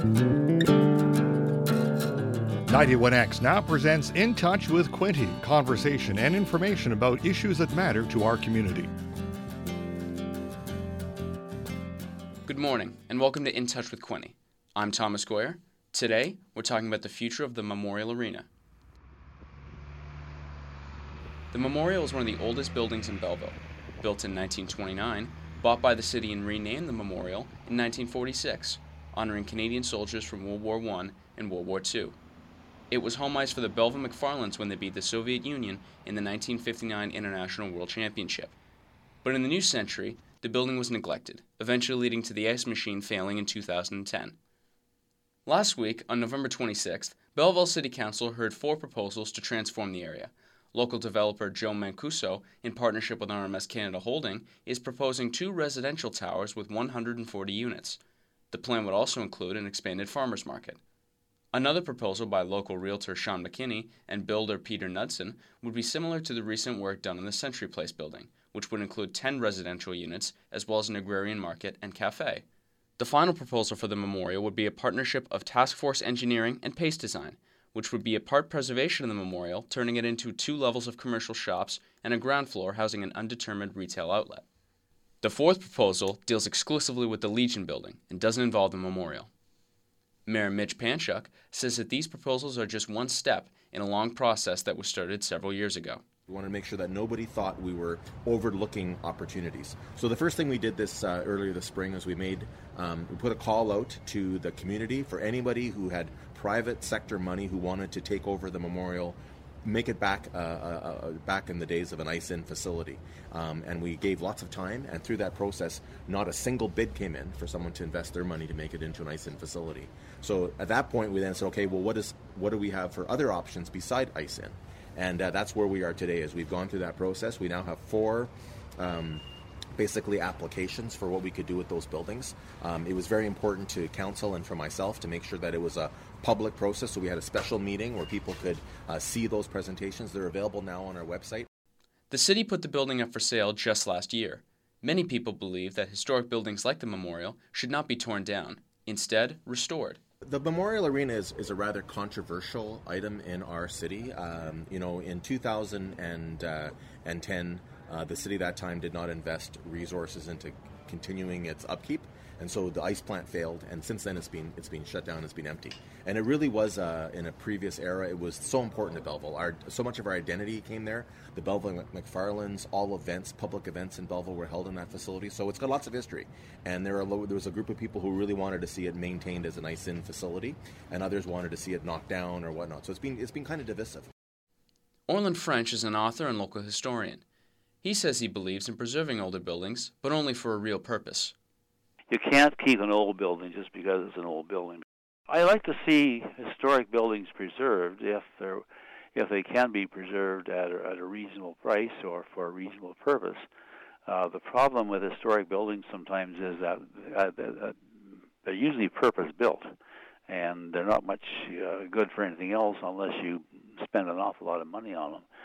91X now presents In Touch with Quinte, conversation and information about issues that matter to our community. Good morning, and welcome to In Touch with Quinte. I'm Thomas Goyer. Today, we're talking about the future of the Memorial Arena. The Memorial is one of the oldest buildings in Belleville. Built in 1929, bought by the city and renamed the Memorial in 1946, honoring Canadian soldiers from World War I and World War II. It was home ice for the Belleville McFarlands when they beat the Soviet Union in the 1959 International World Championship. But in the new century, the building was neglected, eventually leading to the ice machine failing in 2010. Last week, on November 26th, Belleville City Council heard 4 proposals to transform the area. Local developer Joe Mancuso, in partnership with RMS Canada Holding, is proposing 2 residential towers with 140 units. The plan would also include an expanded farmers market. Another proposal by local realtor Sean McKinney and builder Peter Knudsen would be similar to the recent work done on the Century Place building, which would include 10 residential units as well as an agrarian market and cafe. The final proposal for the memorial would be a partnership of Task Force Engineering and Pace Design, which would be a part preservation of the memorial, turning it into 2 levels of commercial shops and a ground floor housing an undetermined retail outlet. The 4th proposal deals exclusively with the Legion building and doesn't involve the memorial. Mayor Mitch Panchuk says that these proposals are just one step in a long process that was started several years ago. We wanted to make sure that nobody thought we were overlooking opportunities. So the first thing we did this earlier this spring is we put a call out to the community for anybody who had private sector money who wanted to take over the memorial, make it back in the days of an ice-in facility. And we gave lots of time, and through that process, not a single bid came in for someone to invest their money to make it into an ice-in facility. So at that point, we then said, okay, well, what do we have for other options beside ice-in? And that's where we are today. As we've gone through that process, we now have 4 basically applications for what we could do with those buildings. It was very important to council and for myself to make sure that it was a public process, so we had a special meeting where people could see those presentations. They're available now on our website. The city put the building up for sale just last year. Many people believe that historic buildings like the Memorial should not be torn down, instead restored. The Memorial Arena is a rather controversial item in our city. In 2010, the city that time did not invest resources into continuing its upkeep, and so the ice plant failed. And since then, it's been shut down. It's been empty. And it really was in a previous era. It was so important to Belleville. So much of our identity came there. The Belleville McFarlands, all events, public events in Belleville were held in that facility. So it's got lots of history. And there was a group of people who really wanted to see it maintained as an ice-in facility, and others wanted to see it knocked down or whatnot. So it's been kind of divisive. Orland French is an author and local historian. He says he believes in preserving older buildings, but only for a real purpose. You can't keep an old building just because it's an old building. I like to see historic buildings preserved if they can be preserved at a reasonable price or for a reasonable purpose. The problem with historic buildings sometimes is that they're usually purpose-built, and they're not much good for anything else unless you spend an awful lot of money on them.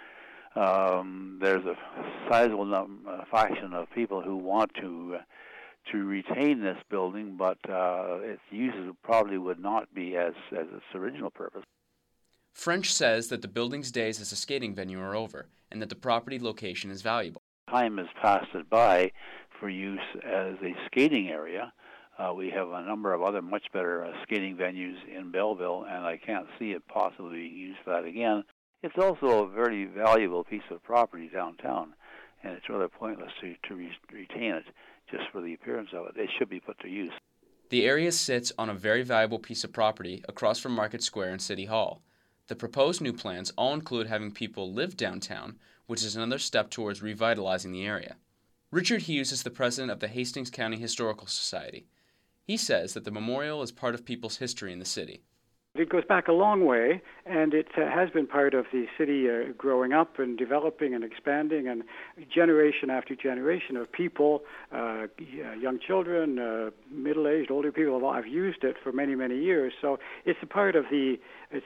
There's a sizable faction of people who want to retain this building, but its uses probably would not be as its original purpose. French says that the building's days as a skating venue are over, and that the property location is valuable. Time has passed it by for use as a skating area. We have a number of other much better skating venues in Belleville, and I can't see it possibly being used for that again. It's also a very valuable piece of property downtown, and it's rather pointless to retain it just for the appearance of it. It should be put to use. The area sits on a very valuable piece of property across from Market Square and City Hall. The proposed new plans all include having people live downtown, which is another step towards revitalizing the area. Richard Hughes is the president of the Hastings County Historical Society. He says that the memorial is part of people's history in the city. It goes back a long way, and it has been part of the city growing up and developing and expanding, and generation after generation of people, young children, middle-aged, older people have used it for many, many years. So it's a part of the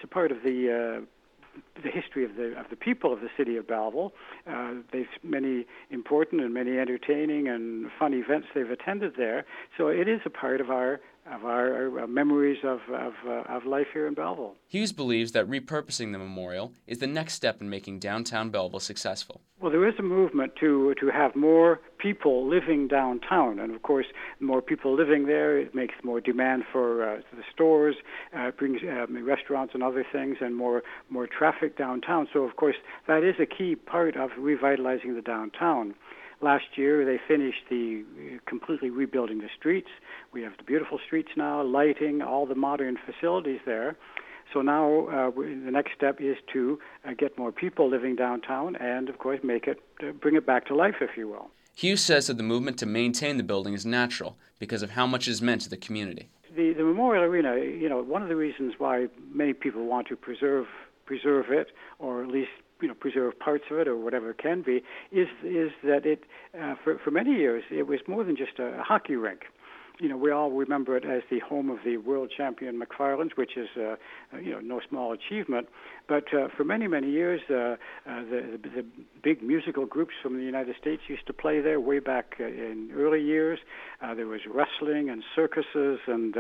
history of the people of the city of Belleville. They've many important and many entertaining and fun events they've attended there. So it is a part of our our memories of life here in Belleville. Hughes believes that repurposing the memorial is the next step in making downtown Belleville successful. Well, there is a movement to have more people living downtown, and of course, more people living there, it makes more demand for the stores, brings restaurants and other things, and more traffic downtown. So, of course, that is a key part of revitalizing the downtown. Last year, they finished completely rebuilding the streets. We have the beautiful streets now, lighting, all the modern facilities there. So now the next step is to get more people living downtown and, of course, bring it back to life, if you will. Hughes says that the movement to maintain the building is natural because of how much it is meant to the community. The Memorial Arena, one of the reasons why many people want to preserve it, or at least preserve parts of it or whatever it can be, is that it for many years it was more than just a hockey rink. We all remember it as the home of the world champion McFarlands, which is no small achievement. But for many, many years, the big musical groups from the United States used to play there way back in early years. There was wrestling and circuses and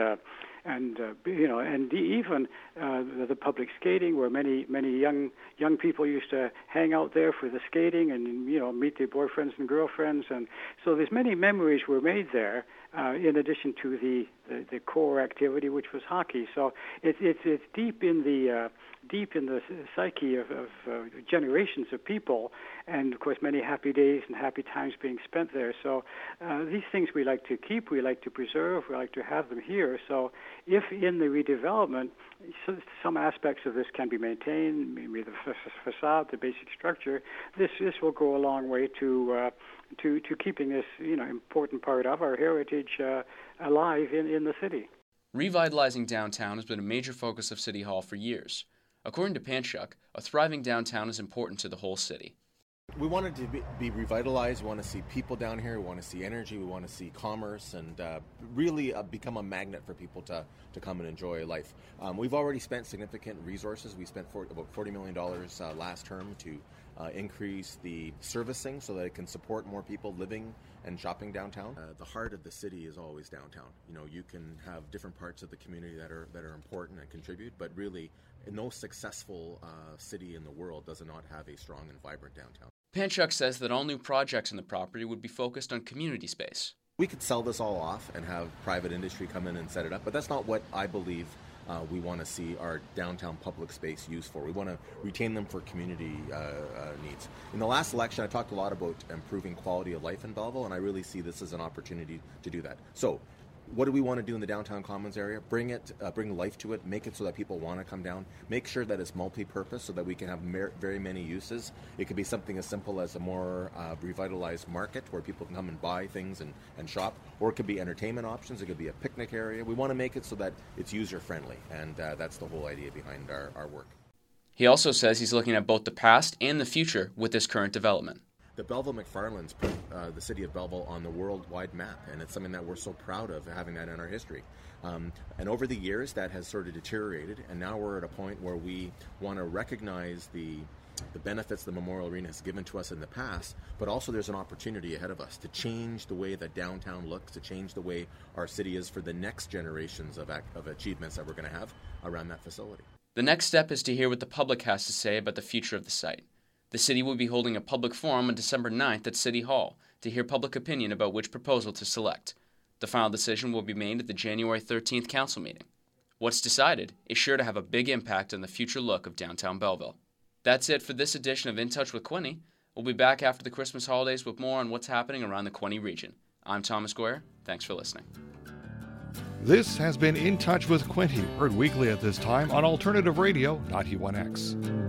even the public skating, where many young people used to hang out there for the skating and meet their boyfriends and girlfriends, and so there's many memories were made there. In addition to the core activity, which was hockey, so it's deep in the psyche of generations of people, and of course many happy days and happy times being spent there. So these things we like to keep, we like to preserve, we like to have them here. So if in the redevelopment some aspects of this can be maintained, maybe the facade, the basic structure, this will go a long way to keeping this important part of our heritage alive in the city. Revitalizing downtown has been a major focus of City Hall for years. According to Panchuk, a thriving downtown is important to the whole city. We want it to be revitalized. We want to see people down here. We want to see energy. We want to see commerce and really become a magnet for people to come and enjoy life. We've already spent significant resources. We spent about $40 million last term to increase the servicing so that it can support more people living and shopping downtown. The heart of the city is always downtown. You can have different parts of the community that are important and contribute, but really no successful city in the world does not have a strong and vibrant downtown. Panchuk says that all new projects in the property would be focused on community space. We could sell this all off and have private industry come in and set it up, but that's not what I believe we want to see our downtown public space used for. We want to retain them for community needs. In the last election, I talked a lot about improving quality of life in Belleville, and I really see this as an opportunity to do that. So, what do we want to do in the downtown commons area? Bring life to it, make it so that people want to come down, make sure that it's multi-purpose so that we can have very many uses. It could be something as simple as a more revitalized market where people can come and buy things and shop, or it could be entertainment options, it could be a picnic area. We want to make it so that it's user-friendly, and that's the whole idea behind our work. He also says he's looking at both the past and the future with this current development. The Belleville McFarlands put the city of Belleville on the worldwide map, and it's something that we're so proud of having that in our history. And over the years, that has sort of deteriorated, and now we're at a point where we want to recognize the benefits the Memorial Arena has given to us in the past, but also there's an opportunity ahead of us to change the way that downtown looks, to change the way our city is for the next generations of achievements that we're going to have around that facility. The next step is to hear what the public has to say about the future of the site. The city will be holding a public forum on December 9th at City Hall to hear public opinion about which proposal to select. The final decision will be made at the January 13th council meeting. What's decided is sure to have a big impact on the future look of downtown Belleville. That's it for this edition of In Touch with Quinte. We'll be back after the Christmas holidays with more on what's happening around the Quinte region. I'm Thomas Guare. Thanks for listening. This has been In Touch with Quinte, heard weekly at this time on Alternative Radio 91X.